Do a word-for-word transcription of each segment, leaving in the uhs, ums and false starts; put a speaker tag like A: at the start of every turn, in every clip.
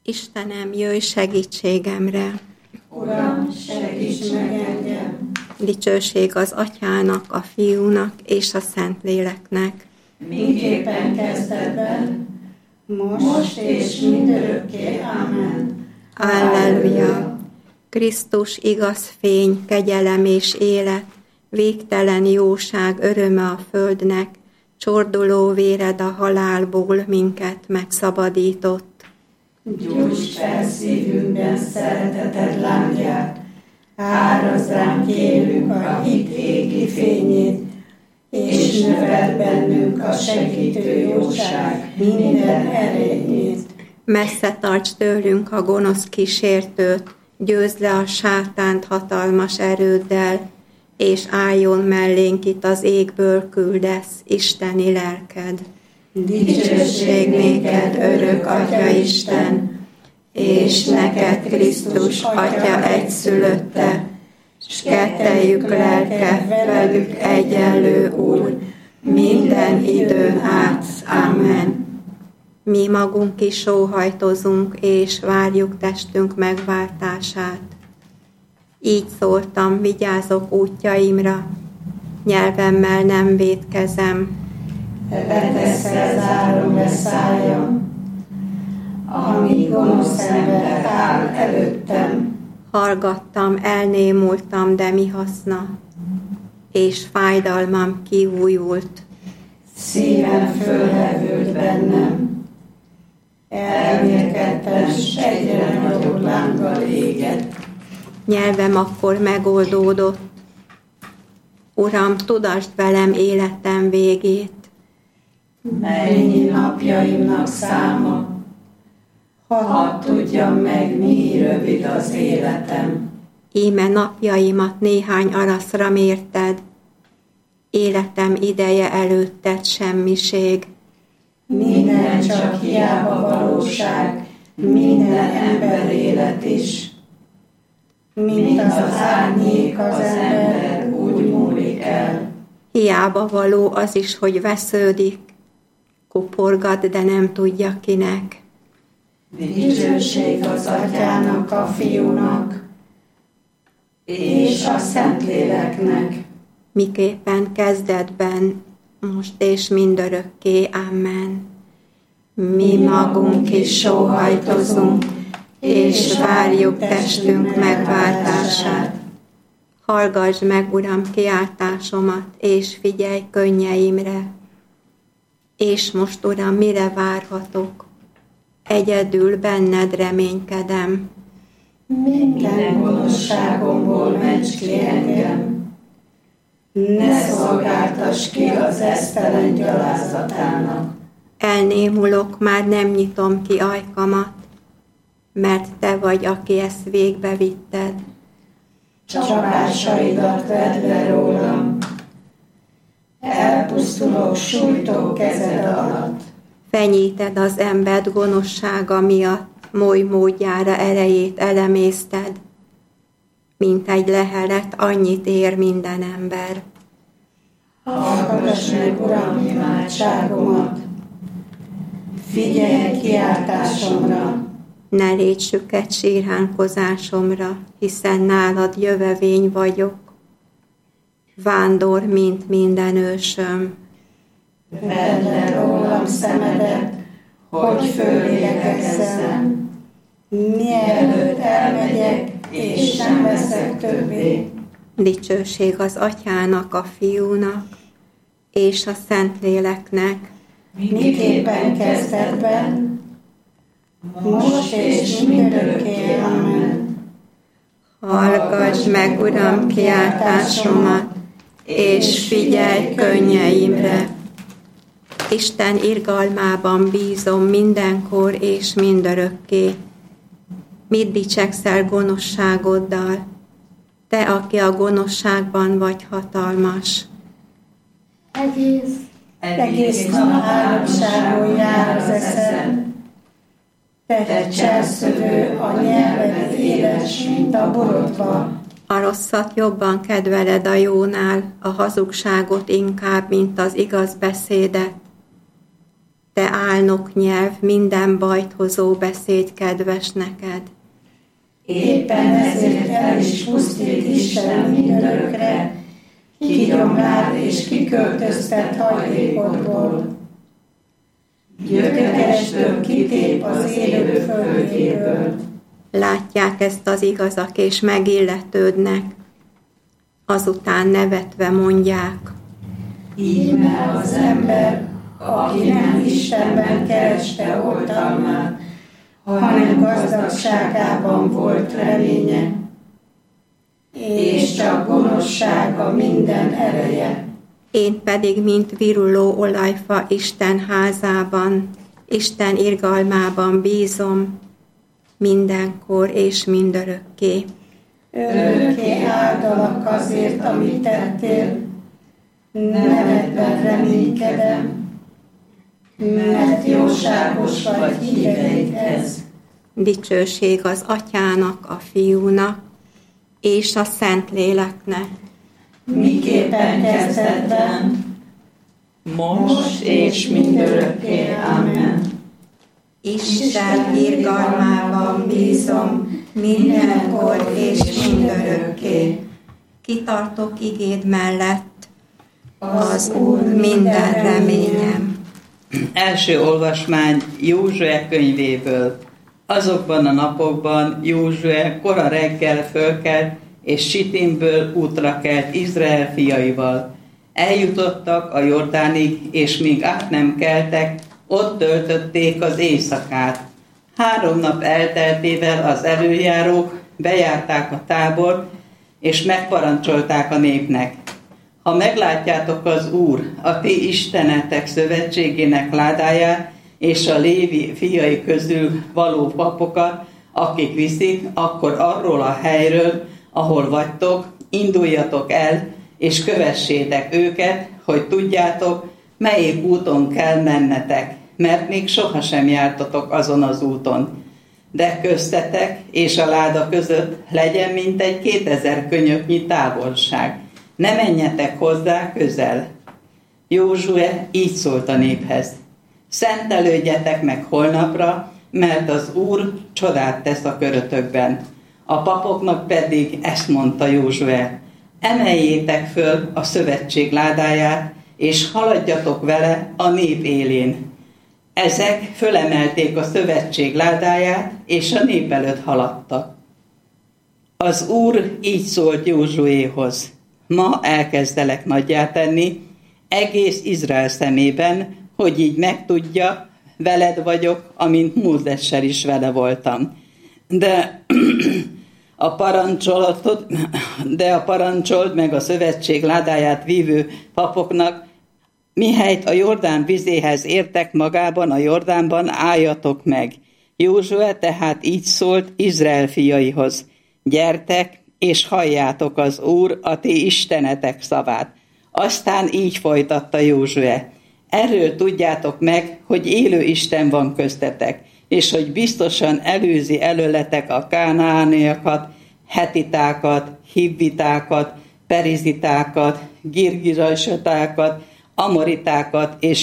A: Istenem, jöjj segítségemre!
B: Uram, segíts meg engem!
A: Dicsőség az Atyának, a Fiúnak és a Szentléleknek.
B: Miképpen kezdetben, most és mindörökké. Amen.
A: Alleluja! Krisztus igaz fény, kegyelem és élet, végtelen jóság, öröme a földnek, csorduló véred a halálból minket megszabadított.
B: Gyújts fel szívünkben szereteted lángját, árazd ránk élünk a hit égi fényét, és növeld bennünk a segítő jóság minden erényét.
A: Messze tarts tőlünk a gonosz kísértőt, győzd le a sátánt hatalmas erőddel, és álljon mellénk itt az égből küldesz isteni lelked.
B: Dicsőség néked, örök Atya Isten, és neked Krisztus Atya egyszülötte, s kettejük lelke velük egyenlő Úr, minden időn át. Amen.
A: Mi magunk is sóhajtozunk, és várjuk testünk megváltását. Így szóltam, vigyázok útjaimra, nyelvemmel nem vétkezem.
B: Beteszre zárom le szájam, amíg gonosz ember áll előttem.
A: Hallgattam, elnémultam, de mi haszna, és fájdalmam kiújult.
B: Szívem fölhevült bennem, elmérkedtem, s egyre nagyobb lánggal égett.
A: Nyelvem akkor megoldódott. Uram, tudasd velem életem végét.
B: Mennyi napjaimnak száma, hadd tudjam meg, mi rövid az életem.
A: Íme napjaimat néhány araszra mérted, életem ideje előtted semmiség.
B: Minden csak hiába valóság, minden ember élet is. Mint az árnyék az ember úgy múlik el.
A: Hiába való az is, hogy vesződik, kuporgat, de nem tudja kinek.
B: Dicsőség az Atyának, a Fiúnak, és a Szentléleknek.
A: Miképpen kezdetben, most és mindörökké. Amen.
B: Mi magunk is sóhajtozunk, és várjuk testünk megváltását.
A: Hallgass meg, Uram, kiáltásomat, és figyelj könnyeimre. És most, Uram, mire várhatok? Egyedül benned reménykedem.
B: Minden gonoszságomból ments ki engem. Ne szolgáltass ki az esztelen gyalázatának.
A: Elnémulok, már nem nyitom ki ajkamat, mert te vagy, aki ezt végbe vitted.
B: Csapásaidat vedd le rólam, elpusztulok sújtó kezed alatt.
A: Fenyíted az embert gonoszsága miatt, moly módjára erejét elemészted, mint egy lehelet, annyit ér minden ember.
B: Hallgass meg, Uram, imádságomat, figyelj kiáltásomra.
A: Ne légy süket sírhánkozásomra, hiszen nálad jövevény vagyok. Vándor, mint minden ősöm.
B: Vedd le rólam szemedet, hogy fölélegezzem, mielőtt elmegyek, és nem leszek többé.
A: Dicsőség az Atyának, a Fiúnak, és a Szentléleknek.
B: Miképpen kezdetben, most és mindörökké. Amen.
A: Hallgass meg, Uram, kiáltásomat, és figyelj könnyeimre. Isten irgalmában bízom mindenkor és mindörökké. Mit dicsekszel gonoszságoddal, te, aki a gonoszságban vagy hatalmas?
B: Egész, egész nap háromságon jár az eszem, te cselszövő, a nyelved éles, mint a borotva.
A: A rosszat jobban kedveled a jónál, a hazugságot inkább, mint az igaz beszédet. te álnok nyelv, minden bajt hozó beszéd kedves neked.
B: Éppen ezért el is pusztít Isten mindörökre, kigyomlád és kiköltöztet hajlékodból. Gyökerestől kitép az élő földjéből.
A: Látják ezt az igazak, és megilletődnek. Azután nevetve mondják:
B: Íme az ember, aki nem Istenben kereste oltalmát, hanem gazdagságában volt reménye, és csak gonoszsága minden ereje.
A: Én pedig, mint viruló olajfa Isten házában, Isten irgalmában bízom, mindenkor és mindörökké.
B: Örökké áldalak azért, amit tettél, nevedben reménykedem, mert jóságos vagy híveidhez.
A: Dicsőség az Atyának, a Fiúnak és a Szentléleknek.
B: Miképpen kezdetben, most és mindörökké. Amen.
A: Isten irgalmában bízom, mindenkor és mindörökké. Kitartok igéd mellett, az Úr minden reményem.
C: Első olvasmány Józsué könyvéből. Azokban a napokban Józsué kora reggel fölkelt, és Sitimből útra kelt Izrael fiaival. Eljutottak a Jordánig, és míg át nem keltek, ott töltötték az éjszakát. Három nap elteltével az előjárók bejárták a tábort, és megparancsolták a népnek: ha meglátjátok az Úr, a ti istenetek szövetségének ládáját, és a Lévi fiai közül való papokat, akik viszik, akkor arról a helyről, ahol vagytok, induljatok el, és kövessétek őket, hogy tudjátok, melyik úton kell mennetek, mert még sohasem jártatok azon az úton. De köztetek és a láda között legyen mintegy kétezer könyöknyi távolság. Ne menjetek hozzá közel. Józsué így szólt a néphez: szentelődjetek meg holnapra, mert az Úr csodát tesz a körötökben. A papoknak pedig ezt mondta Józsué: emeljétek föl a szövetség ládáját, és haladjatok vele a nép élén. Ezek fölemelték a szövetség ládáját, és a nép előtt haladtak. Az Úr így szólt Józsuéhoz: ma elkezdelek nagyjá tenni egész Izrael szemében, hogy így megtudja, veled vagyok, amint Mózessel is vele voltam. De a parancsolatot, de a parancsolt meg a szövetség ládáját vívő papoknak: mihelyt a Jordán vizéhez értek magában a Jordánban, álljatok meg. Józsué tehát így szólt Izrael fiaihoz: gyertek, és halljátok az Úr, a ti istenetek szavát. Aztán így folytatta Józsué: erről tudjátok meg, hogy élő Isten van köztetek, és hogy biztosan előzi előletek a kánaániakat, hetitákat, hivvitákat, perizitákat, girgizsasatákat, amoritákat és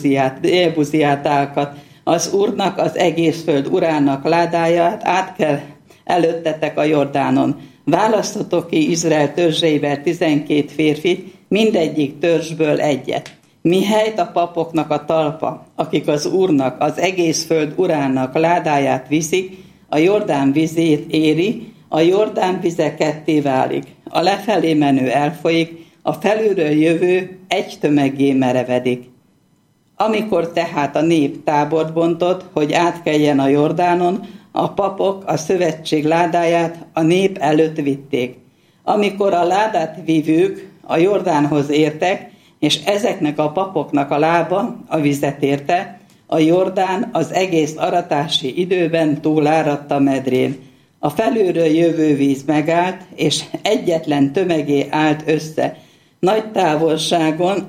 C: jebuziátákat. Az Úrnak, az egész föld urának ládáját át kell előttetek a Jordánon. Választatok ki Izrael törzseiből tizenkét férfit, mindegyik törzsből egyet. Mihelyt a papoknak a talpa, akik az Úrnak, az egész föld urának ládáját viszik, a Jordán vizét éri, a Jordán vize ketté válik, a lefelé menő elfolyik, a felülről jövő egy tömeggé merevedik. Amikor tehát a nép tábort bontott, hogy átkeljen a Jordánon, a papok a szövetség ládáját a nép előtt vitték. Amikor a ládát vívők a Jordánhoz értek, és ezeknek a papoknak a lába a vizet érte, a Jordán az egész aratási időben túláradt a medrén. A felülről jövő víz megállt, és egyetlen tömegé állt össze, nagy távolságon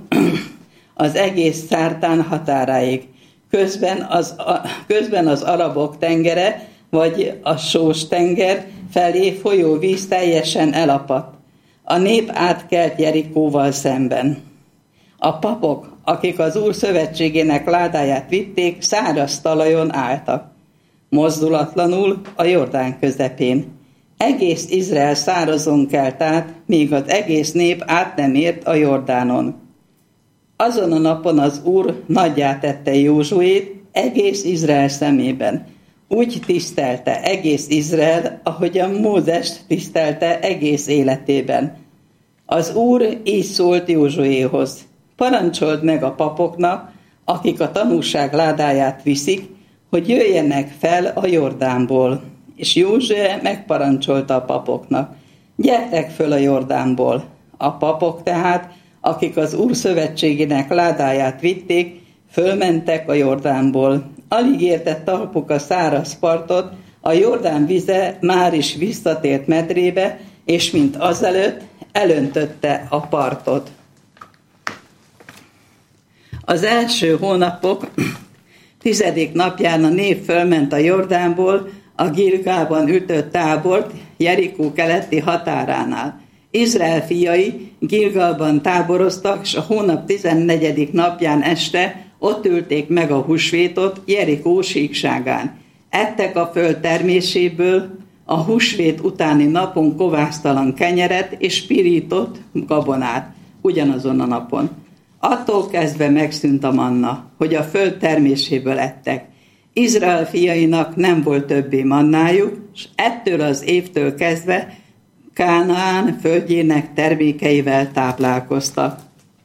C: az egész Szártán határáig. Közben az, közben az Arabok tengere, vagy a Sós tenger felé folyó víz teljesen elapadt. A nép átkelt Jerikóval szemben. A papok, akik az Úr szövetségének ládáját vitték, száraz talajon álltak, mozdulatlanul a Jordán közepén. Egész Izrael szárazon kelt át, míg az egész nép át nem ért a Jordánon. Azon a napon az Úr nagyjá tette Józsuét egész Izrael szemében. Úgy tisztelte egész Izrael, ahogyan Mózest tisztelte egész életében. Az Úr így szólt Józsuéhoz: parancsold meg a papoknak, akik a tanúság ládáját viszik, hogy jöjjenek fel a Jordánból. És Józsué megparancsolta a papoknak: gyertek föl a Jordánból. A papok tehát, akik az Úr szövetségének ládáját vitték, fölmentek a Jordánból. Alig érte talpuk a száraz partot, a Jordán vize már is visszatért medrébe, és mint azelőtt elöntötte a partot. Az első hónapok tizedik napján a nép fölment a Jordánból, a Gilgálban ütött tábort, Jerikó keleti határánál. Izrael fiai Gilgalban táboroztak, és a hónap tizennegyedik napján este ott ülték meg a húsvétot Jerikó síkságán. Ettek a föld terméséből, a húsvét utáni napon kovásztalan kenyeret és pirított gabonát, ugyanazon a napon. Attól kezdve megszűnt a manna, hogy a föld terméséből ettek. Izrael fiainak nem volt többé mannájuk, és ettől az évtől kezdve Kánaán földjének termékeivel táplálkoztak.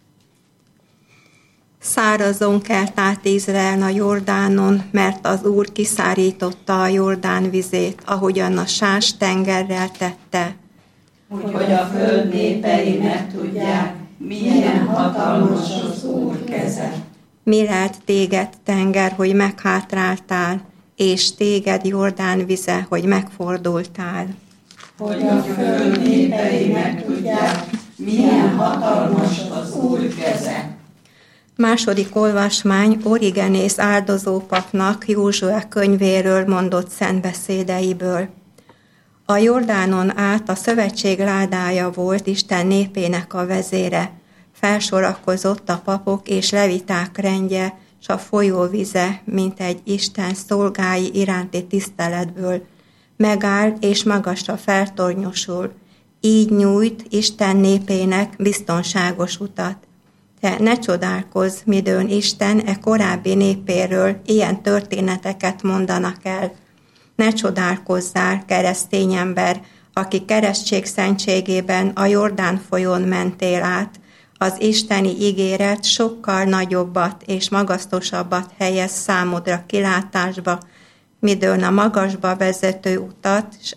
A: Szárazon kelt át Izrael a Jordánon, mert az Úr kiszárította a Jordán vizét, ahogyan a Sás tengerrel tette.
B: Hogy a föld népei megtudják, milyen hatalmas az Úr keze.
A: Mi lelt téged, tenger, hogy meghátráltál, és téged, Jordán vize, hogy megfordultál.
B: Hogy a föld népei megtudják, milyen hatalmas az Úr keze.
A: Második olvasmány Origenész áldozópapnak Józsué könyvéről mondott szentbeszédeiből. A Jordánon át a szövetség ládája volt Isten népének a vezére. Felsorakozott a papok és leviták rendje, s a folyóvize, mint egy Isten szolgái iránti tiszteletből. Megáll és magasra feltornyosul. Így nyújt Isten népének biztonságos utat. De ne csodálkozz, midőn Isten e korábbi népéről ilyen történeteket mondanak el. Ne csodálkozzál, keresztény ember, aki keresztség szentségében a Jordán folyón mentél át, az isteni ígéret sokkal nagyobbat és magasztosabbat helyez számodra kilátásba, midőn a magasba vezető utat és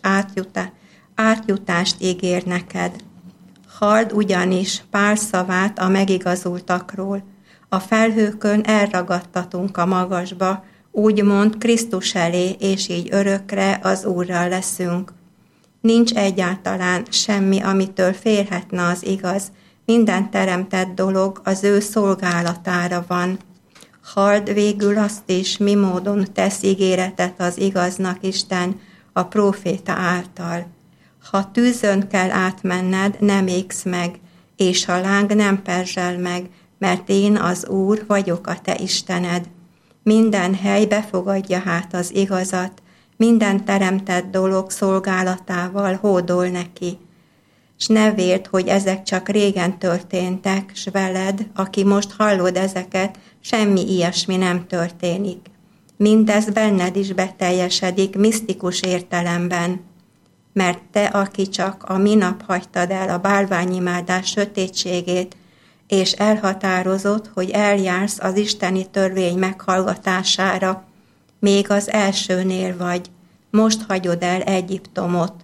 A: átjutást ígér neked. Halld ugyanis pár szavát a megigazultakról. A felhőkön elragadtatunk a magasba, úgymond Krisztus elé, és így örökre az Úrral leszünk. Nincs egyáltalán semmi, amitől félhetne az igaz, minden teremtett dolog az ő szolgálatára van. Halld végül azt is, mi módon tesz ígéretet az igaznak Isten a próféta által. Ha tűzön kell átmenned, nem égsz meg, és a láng nem perzsel meg, mert én az Úr vagyok a te Istened. Minden hely befogadja hát az igazat, minden teremtett dolog szolgálatával hódol neki. S ne véld, hogy ezek csak régen történtek, s veled, aki most hallod ezeket, semmi ilyesmi nem történik. Mindez benned is beteljesedik misztikus értelemben. Mert te, aki csak a minap hagytad el a bálványimádás sötétségét, és elhatározott, hogy eljársz az isteni törvény meghallgatására, még az elsőnél vagy, most hagyod el Egyiptomot.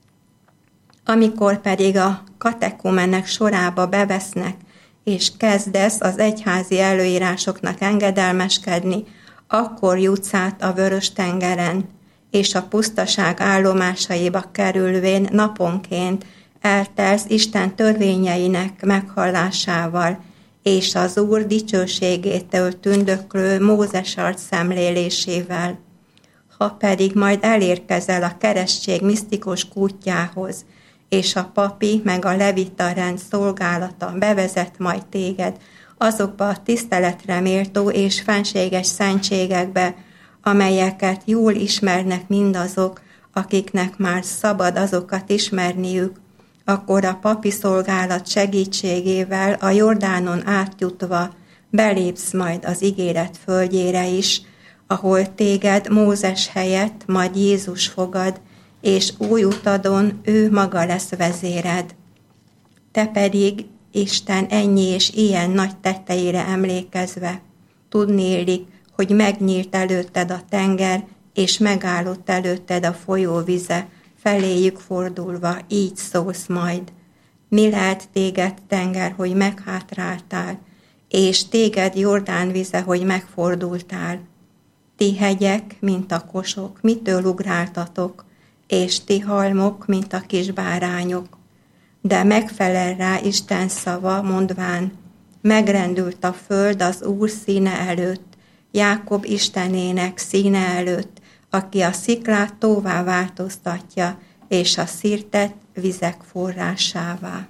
A: Amikor pedig a katekumenek sorába bevesznek, és kezdesz az egyházi előírásoknak engedelmeskedni, akkor jutsz át a Vörös-tengeren, és a pusztaság állomásaiba kerülvén naponként eltelsz Isten törvényeinek meghallásával, és az Úr dicsőségétől tündöklő Mózes arc szemlélésével. Ha pedig majd elérkezel a keresztség misztikus kútjához, és a papi meg a levita rend szolgálata bevezet majd téged azokba a tiszteletre méltó és fenséges szentségekbe, amelyeket jól ismernek mindazok, akiknek már szabad azokat ismerniük, akkor a papi szolgálat segítségével a Jordánon átjutva belépsz majd az ígéret földjére is, ahol téged Mózes helyett majd Jézus fogad, és új utadon ő maga lesz vezéred. Te pedig, Isten ennyi és ilyen nagy tetteire emlékezve, tudnélik, hogy megnyílt előtted a tenger, és megállott előtted a folyó vize, feléjük fordulva, így szólsz majd. Mi lelt téged, tenger, hogy meghátráltál, és téged Jordán vize, hogy megfordultál? Ti hegyek, mint a kosok, mitől ugráltatok, és ti halmok, mint a kis bárányok? De megfelel rá Isten szava, mondván, megrendült a föld az Úr színe előtt, Jákob Istenének színe előtt, aki a sziklát tóvá változtatja, és a szirtet vizek forrásává.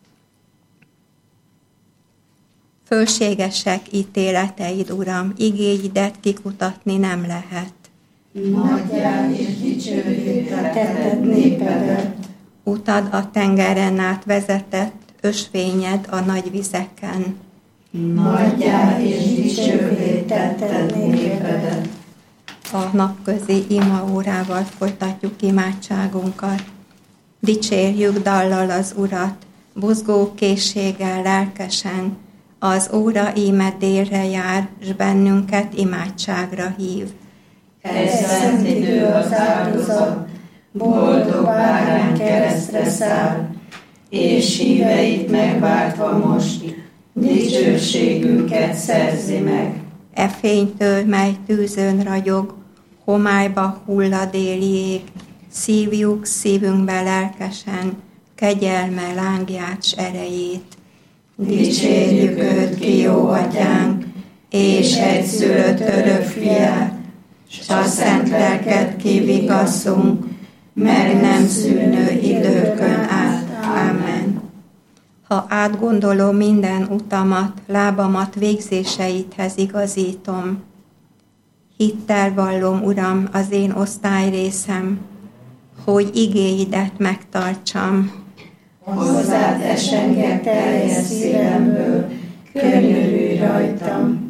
A: Fölségesek ítéleteid, Uram, igéidet kikutatni nem lehet.
B: Nagyjá és dicsővé tetted népedet.
A: Utad a tengeren át vezetett, ösvényed a nagy vizeken.
B: Nagyjá és dicsővé tetted népedet.
A: A napközi imaórával folytatjuk imádságunkat. Dicsérjük dallal az Urat, buzgó készséggel, lelkesen. Az óra íme délre jár, s bennünket imádságra hív.
B: Ez szent idő az áldozat, boldog bárány keresztre száll, és híveit megváltva most, dicsőségünket szerzi meg.
A: E fénytől, mely tűzön ragyog, homályba hull a déli ég, szívjuk szívünkbe lelkesen, kegyelme lángját s erejét.
B: Dicsérjük őt ki, jó atyánk, és egyszülött örök fiát, s a szent lelket kivigasszunk, meg nem szűnő időkön át. Amen.
A: Ha átgondolom minden utamat, lábamat végzéseidhez igazítom. Hittel vallom, Uram, az én osztályrészem, hogy igéidet megtartsam.
B: Hozzád esengek teljes szívemből, könyörülj rajtam.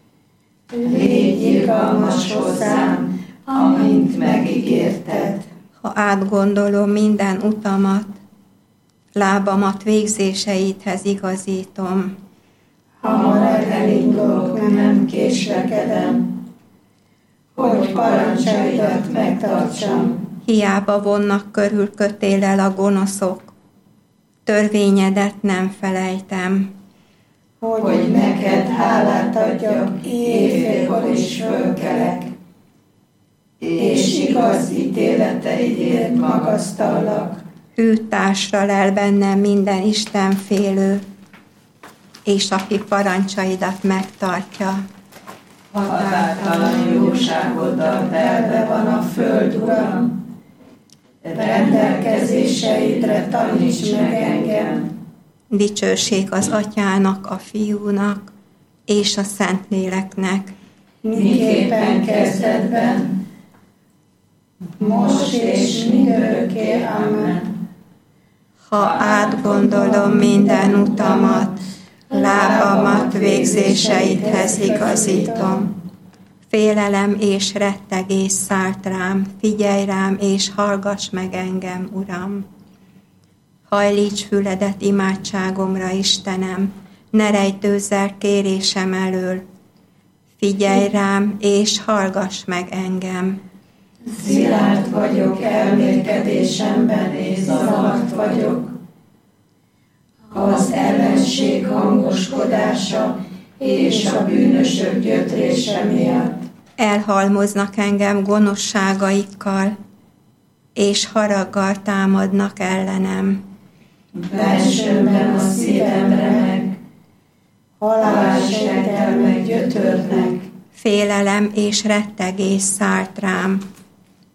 B: Légy irgalmas hozzám, amint megígérted.
A: Ha átgondolom minden utamat, lábamat végzéseidhez igazítom.
B: Hamar elindulok, nem késlekedem, hogy parancsaidat megtartsam.
A: Hiába vonnak körül kötéllel a gonoszok, törvényedet nem felejtem.
B: Hogy neked hálát adjak, éjfélkor is fölkelek, és igaz ítéleteidért magasztallak.
A: Ő társra lel bennem minden Istenfélő, és aki parancsaidat megtartja.
B: Határtalan jóságoddal telve van a föld, Uram. Rendelkezéseidre taníts meg engem.
A: Dicsőség az Atyának, a Fiúnak és a Szentléleknek.
B: Miképpen kezdetben, most és mindörökké. Amen.
A: Ha átgondolom minden utamat, lábamat végzéseidhez igazítom. Félelem és rettegés szállt rám, figyelj rám és hallgass meg engem, Uram. Hajlíts füledet imádságomra, Istenem, ne rejtőzz el kérésem elől. Figyelj rám és hallgass meg engem.
B: Szilárd vagyok elmélkedésemben, és zavart vagyok. Az ellenség hangoskodása és a bűnösök gyötrése miatt.
A: Elhalmoznak engem gonoszságaikkal, és haraggal támadnak ellenem.
B: Bensőmben a szívem remeg, halálsejtelmek gyötörnek.
A: Félelem és rettegés szállt rám,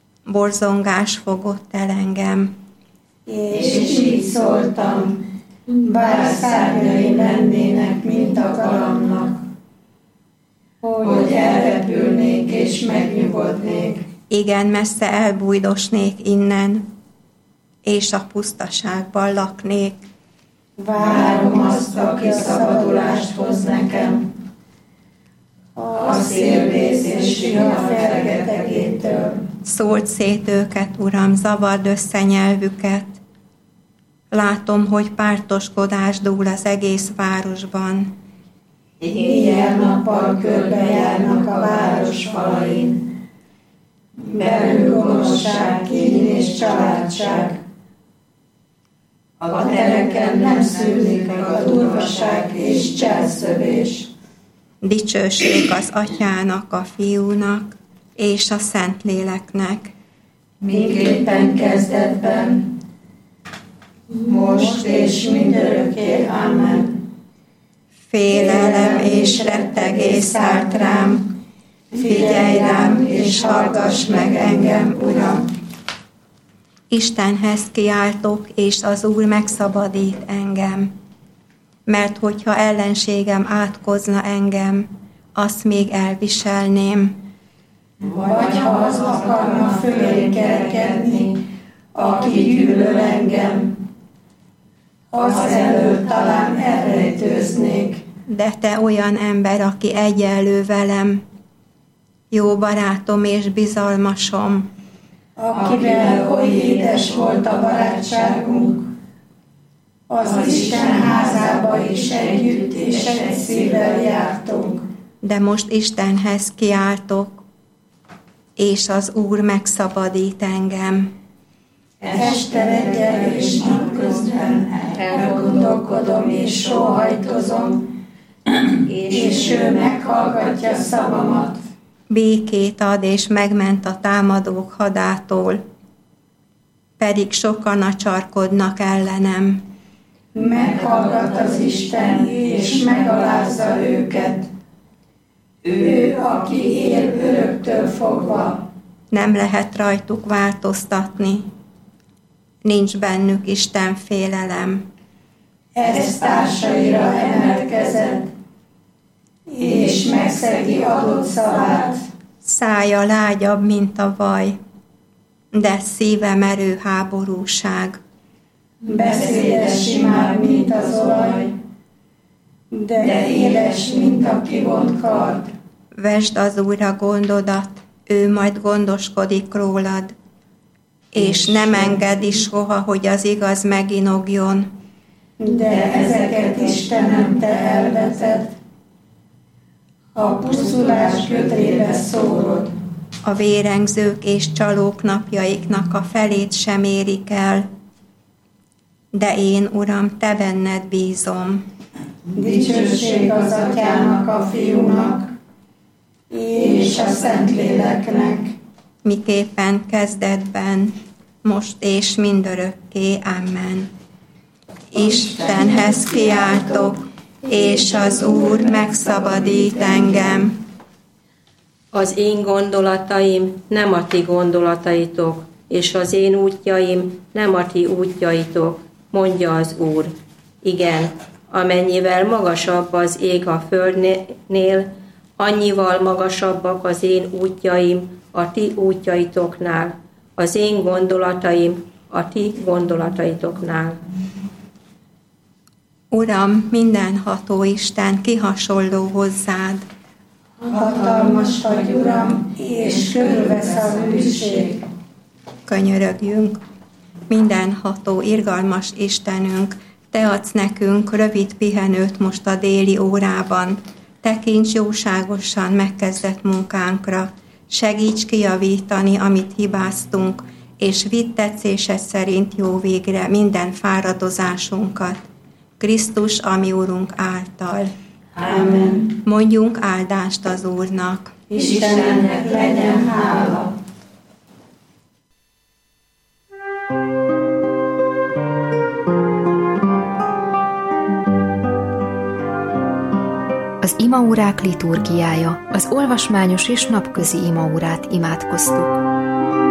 A: borzongás fogott el engem.
B: És így szóltam, bár szárnyai lennének, mint a galambnak, hogy elrepülnék és megnyugodnék.
A: Igen, messze elbújdosnék innen, és a pusztaságban laknék.
B: Várom azt, aki szabadulást hoz nekem, a szélvész és vihar fergetegétől.
A: Szóld szét őket, Uram, zavard össze nyelvüket. Látom, hogy pártoskodás dúl az egész városban.
B: Éjjel-nappal körbejárnak a város falain. Belül gonoszság, kín és családság. A tereken nem szűnik meg a durvaság és cselszövés.
A: Dicsőség az Atyának, a Fiúnak és a Szentléleknek.
B: Miképpen kezdetben, most és mindörökké. Amen.
A: Félelem és rettegés szállt rám, figyelj rám és hallgass meg engem, Uram. Istenhez kiáltok, és az Úr megszabadít engem. Mert hogyha ellenségem átkozna engem, azt még elviselném.
B: Vagy ha az akarna fölén kerekedni, aki gyűlöl engem, az elől talán elrejtőznék.
A: De te olyan ember, aki egyenlő velem, jó barátom és bizalmasom,
B: akivel oly édes volt a barátságunk, az Isten házába is együtt és egy szívvel jártunk.
A: de most Istenhez kiáltok, és az Úr megszabadít engem.
B: Este reggel és napközben elgondolkodom és sóhajtozom, és ő meghallgatja szavamat.
A: Békét ad és megment a támadók hadától, pedig sokan acsarkodnak ellenem.
B: Meghallgat az Isten, és megalázza őket. Ő, aki él öröktől fogva.
A: Nem lehet rajtuk változtatni, nincs bennük Isten félelem.
B: Ez társaira emelkezett, és megszegi adott szavát.
A: Szája lágyabb, mint a vaj, de szíve merő háborúság.
B: Beszéde simább, mint az olaj, de éles, mint a kivont kard.
A: Vesd az Úrra gondodat, ő majd gondoskodik rólad, és nem engedi soha, hogy az igaz meginogjon.
B: De ezeket Istenem, te elveted, a pusztulás gödrébe szórod.
A: A vérengzők és csalók napjaiknak a felét sem érik el, de én, Uram, te benned bízom.
B: Dicsőség az Atyának, a Fiúnak, és a Szentléleknek.
A: Miképpen kezdetben, most és mindörökké. Amen. Istenhez kiáltok, és az Úr megszabadít engem.
D: Az én gondolataim nem a ti gondolataitok, és az én útjaim nem a ti útjaitok, mondja az Úr. Igen, amennyivel magasabb az ég a földnél, annyival magasabbak az én útjaim a ti útjaitoknál, az én gondolataim a ti gondolataitoknál.
A: Uram, mindenható Isten, ki hasonló hozzád?
B: Hatalmas vagy, Uram, és körülvesz a hűség.
A: Könyörögjünk. Mindenható, irgalmas Istenünk, te adsz nekünk rövid pihenőt most a déli órában. Tekints jóságosan megkezdett munkánkra. Segíts kijavítani, amit hibáztunk, és vidd tetszésed szerint jó végre minden fáradozásunkat. Krisztus, ami Úrunk által.
B: Amen.
A: Mondjunk áldást az Úrnak.
B: Istennek legyen hála.
E: Az imaórák liturgiája, az olvasmányos és napközi imaórát imádkoztuk.